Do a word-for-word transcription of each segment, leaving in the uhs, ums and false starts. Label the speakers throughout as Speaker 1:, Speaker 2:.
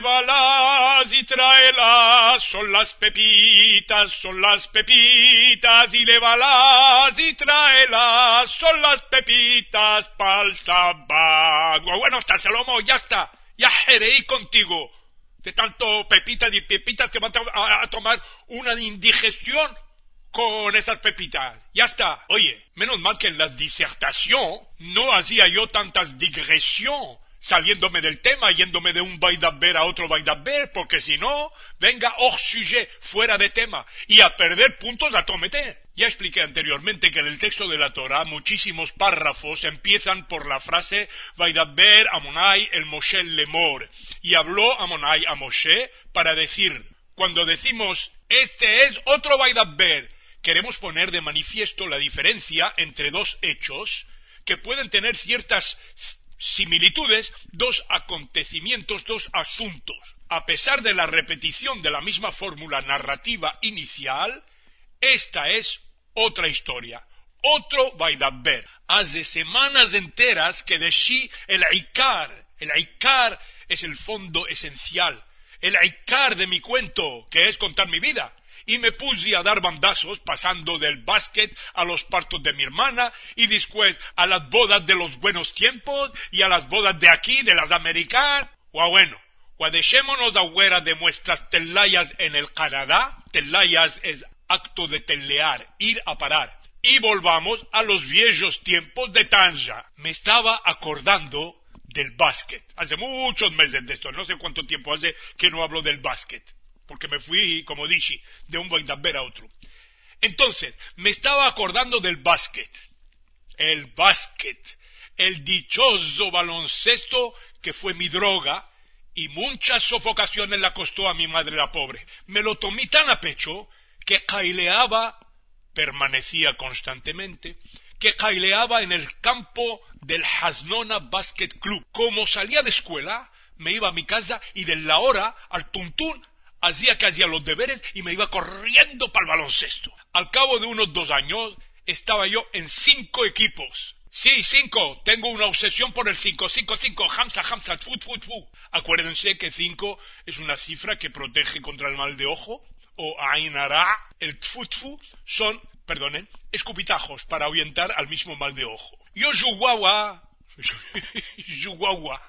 Speaker 1: llévalas y tráelas, son las pepitas, son las pepitas, y llévalas y tráelas, son las pepitas pa'l sabago. Bueno, está, Salomo, ya está, ya jereí contigo. De tanto pepitas y pepitas te vas a, a tomar una indigestión con esas pepitas. Ya está. Oye, menos mal que en la disertación no hacía yo tantas digresiones, saliéndome del tema, yéndome de un Baidaber a otro Baidaber, porque si no, venga hors sujet, fuera de tema, y a perder puntos a tomete. Ya expliqué anteriormente que en el texto de la Torah muchísimos párrafos empiezan por la frase Vaidaber Amonai el Moshe lemor, y habló Amonai a Moshe para decir, cuando decimos este es otro Vaidaber, queremos poner de manifiesto la diferencia entre dos hechos que pueden tener ciertas similitudes, dos acontecimientos, dos asuntos. A pesar de la repetición de la misma fórmula narrativa inicial, esta es otra historia, otro Vaidaber. Hace semanas enteras que decí el Ikar. El Ikar es el fondo esencial, el Ikar de mi cuento, que es contar mi vida. Y me puse a dar bandazos, pasando del básquet a los partos de mi hermana, y después a las bodas de los buenos tiempos, y a las bodas de aquí, de las americanas. O bueno, o dejémonos afuera de nuestras telayas en el Canadá. Telayas es acto de telear, ir a parar. Y volvamos a los viejos tiempos de Tanja. Me estaba acordando del básquet. Hace muchos meses de esto, no sé cuánto tiempo hace que no hablo del básquet, porque me fui, como dije, de un Vaidaber a otro. Entonces, me estaba acordando del básquet. El básquet, el dichoso baloncesto que fue mi droga, y muchas sofocaciones la costó a mi madre la pobre. Me lo tomé tan a pecho que caileaba, permanecía constantemente, que caileaba en el campo del Hasnona Basket Club. Como salía de escuela, me iba a mi casa y de la hora al tuntún hacía que hacía los deberes y me iba corriendo para el baloncesto. Al cabo de unos dos años estaba yo en cinco equipos. Sí, cinco. Tengo una obsesión por el cinco. Cinco, cinco. Hamza, hamza. Tfu, tfu, tfu. Acuérdense que cinco es una cifra que protege contra el mal de ojo. O Ainara. El tfu, tfu son, perdonen, escupitajos para ahuyentar al mismo mal de ojo. Yo jugaba... jugaba...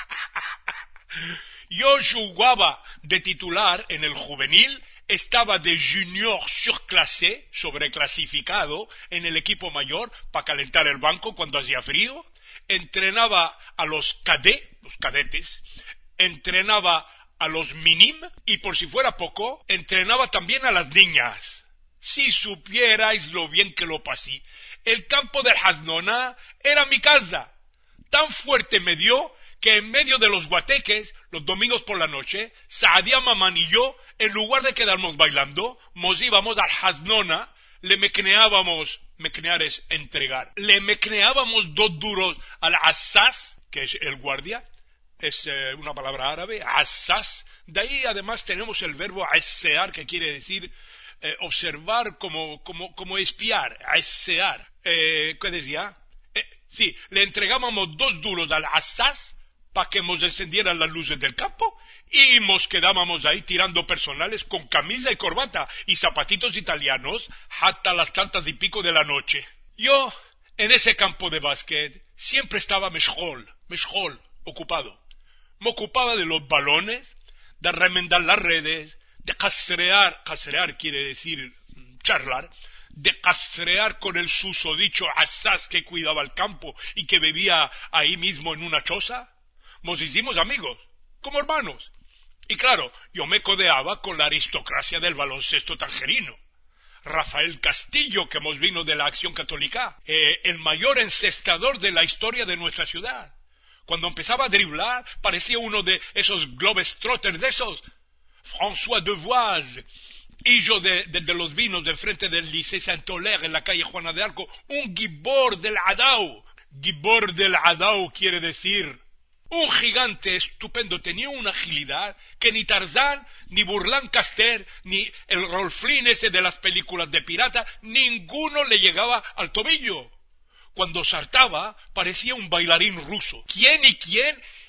Speaker 1: Yo jugaba de titular en el juvenil, estaba de junior surclassé, sobreclasificado, en el equipo mayor para calentar el banco cuando hacía frío, entrenaba a los cadets, los cadetes, entrenaba a los minim y por si fuera poco, entrenaba también a las niñas. Si supierais lo bien que lo pasé, el campo del Hasnona era mi casa, tan fuerte me dio que en medio de los guateques, los domingos por la noche, Saadia Mamán y yo, en lugar de quedarnos bailando, nos íbamos al Hasnona, le mecneábamos, mecnear es entregar, le mecneábamos dos duros al Assas, que es el guardia, es eh, una palabra árabe, Assas, de ahí además tenemos el verbo asear, que quiere decir eh, observar como, como, como espiar, asear, eh, ¿qué decía? Eh, sí, le entregábamos dos duros al Assas, para que nos encendieran las luces del campo y nos quedábamos ahí tirando personales con camisa y corbata y zapatitos italianos hasta las tantas y pico de la noche. Yo, en ese campo de básquet, siempre estaba meshol, meshol, ocupado. Me ocupaba de los balones, de remendar las redes, de castrear, castrear quiere decir charlar, de castrear con el susodicho asaz que cuidaba el campo y que vivía ahí mismo en una choza. Nos hicimos amigos, como hermanos. Y claro, yo me codeaba con la aristocracia del baloncesto tangerino. Rafael Castillo, que nos vino de la Acción Católica, eh, el mayor encestador de la historia de nuestra ciudad. Cuando empezaba a driblar, parecía uno de esos globetrotters de esos. François Devoise, hijo de, de, de los vinos de enfrente del Liceo Saint-Hilaire en la calle Juana de Arco, un gibor del Adao. Gibor del Adao quiere decir... un gigante estupendo, tenía una agilidad que ni Tarzán, ni Burlán Caster, ni el Rolflín ese de las películas de pirata, ninguno le llegaba al tobillo. Cuando saltaba, parecía un bailarín ruso. ¿Quién y quién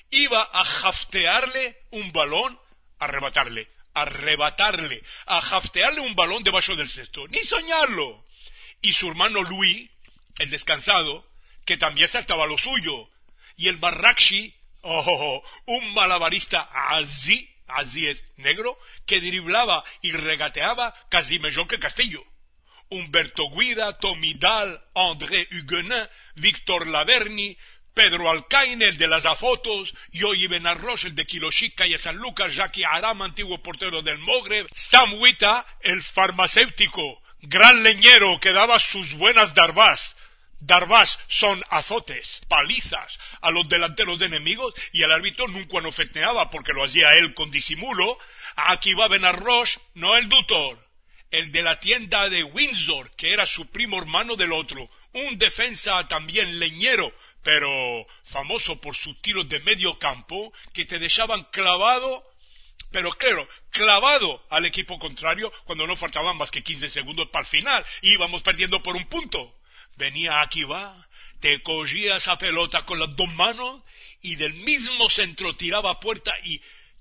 Speaker 1: iba a jaftearle un balón, arrebatarle, arrebatarle, a jaftearle un balón debajo del cesto, ni soñarlo. Y su hermano Luis, el descansado, que también saltaba lo suyo, y el Barrakshi, oh, oh, oh, un malabarista así, así es, negro, que driblaba y regateaba casi mejor que Castillo. Humberto Guida, Tommy Dahl, André Huguenin, Víctor Laverni, Pedro Alcaine, el de las afotos, Yoyi Benarroch, el de Kilochica y San Lucas, Jackie Aram, antiguo portero del Magreb, Sam Wita, el farmacéutico, gran leñero que daba sus buenas darbás. Darbás son azotes, palizas a los delanteros enemigos, y el árbitro nunca no festeaba porque lo hacía él con disimulo. Aquí va Benarroch, no el tutor, el de la tienda de Windsor, que era su primo hermano del otro, un defensa también leñero, pero famoso por sus tiros de medio campo que te dejaban clavado, pero claro, clavado al equipo contrario cuando no faltaban más que quince segundos para el final y íbamos perdiendo por un punto. Venía aquí va, te cogía esa pelota con las dos manos y del mismo centro tiraba a puerta y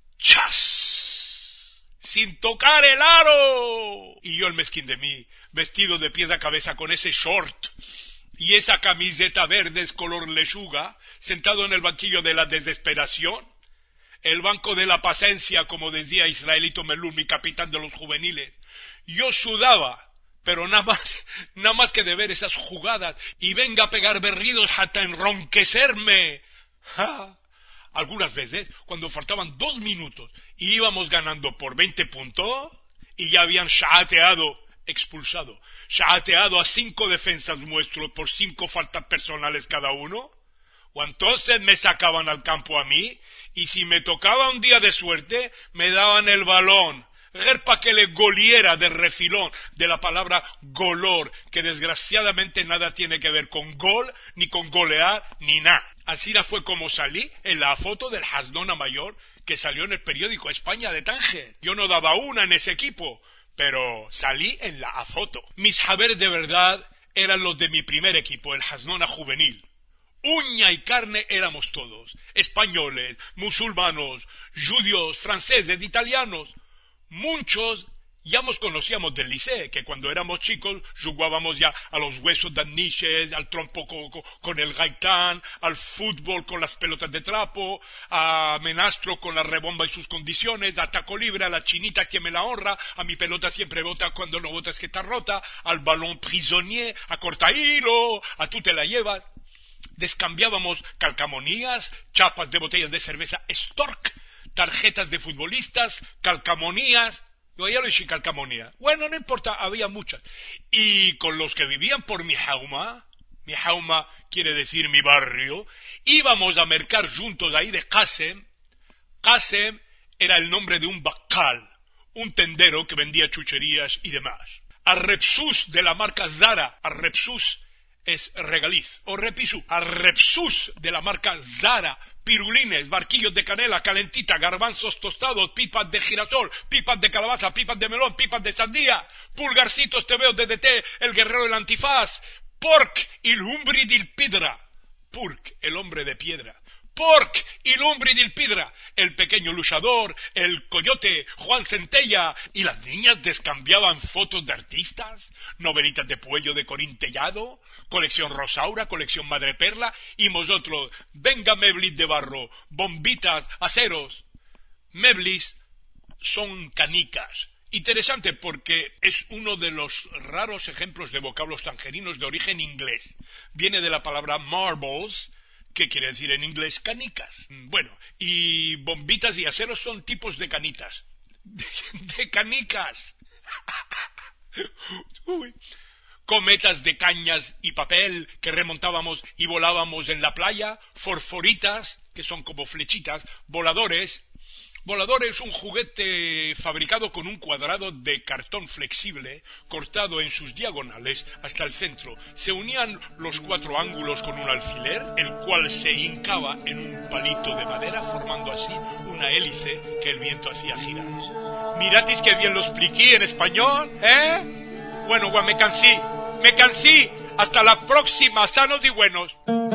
Speaker 1: ¡chas! ¡Sin tocar el aro! Y yo el mezquín de mí, vestido de pies a cabeza con ese short y esa camiseta verde color lechuga, sentado en el banquillo de la desesperación, el banco de la paciencia, como decía Israelito Melú, mi capitán de los juveniles. Yo sudaba, pero nada más, nada más que de ver esas jugadas, y venga a pegar berridos hasta enronquecerme. ¡Ja! Algunas veces, cuando faltaban dos minutos y íbamos ganando por veinte puntos, y ya habían shaateado, expulsado, shaateado a cinco defensas nuestros por cinco faltas personales cada uno, o entonces me sacaban al campo a mí, y si me tocaba un día de suerte, me daban el balón, para que le goliera de refilón, de la palabra golor, que desgraciadamente nada tiene que ver con gol, ni con golear, ni nada. Así fue como salí en la foto del Hasnona Mayor, que salió en el periódico España de Tánger. Yo no daba una en ese equipo, pero salí en la foto. Mis haberes de verdad eran los de mi primer equipo, el Hasnona Juvenil. Uña y carne éramos todos, españoles, musulmanos, judíos, franceses, italianos. Muchos ya nos conocíamos del liceo, que cuando éramos chicos jugábamos ya a los huesos de niches, al trompo co, co, con el gaitán, al fútbol con las pelotas de trapo, a menastro con la rebomba y sus condiciones, a taco libre, a la chinita que me la honra, a mi pelota siempre bota cuando no botas que está rota, al balón prisonier, a corta hilo, a tú te la llevas. Descambiábamos calcamonías, chapas de botellas de cerveza Stork, tarjetas de futbolistas, calcamonías. Yo ya lo dije calcamonía. Bueno, no importa, había muchas. Y con los que vivían por mi jauma, mi jauma quiere decir mi barrio, íbamos a mercar juntos ahí de Qasem. Qasem era el nombre de un bacal, un tendero que vendía chucherías y demás. A Repsus de la marca Zara, a Repsus es regaliz, o repisú, a Repsus de la marca Zara, pirulines, barquillos de canela, calentita, garbanzos tostados, pipas de girasol, pipas de calabaza, pipas de melón, pipas de sandía, pulgarcitos te veo de D T, el guerrero del antifaz, porc il umbri dil pidra, porc, el hombre de piedra, porc il umbri dil pidra, el pequeño luchador, el coyote, Juan Centella, y las niñas descambiaban fotos de artistas, novelitas de Puello de Corín Tellado, colección Rosaura, colección Madre Perla, y nosotros, venga meblis de barro, bombitas, aceros. Meblis son canicas. Interesante porque es uno de los raros ejemplos de vocablos tangerinos de origen inglés. Viene de la palabra marbles, que quiere decir en inglés canicas. Bueno, y bombitas y aceros son tipos de canitas. De, de canicas. Uy. Cometas de cañas y papel que remontábamos y volábamos en la playa, forforitas, que son como flechitas, voladores. Volador es un juguete fabricado con un cuadrado de cartón flexible, cortado en sus diagonales hasta el centro. Se unían los cuatro ángulos con un alfiler, el cual se hincaba en un palito de madera, formando así una hélice que el viento hacía girar. Miratis que bien lo expliqué en español, ¿eh? Bueno, guau, me cansé, me cansé. Hasta la próxima, sanos y buenos.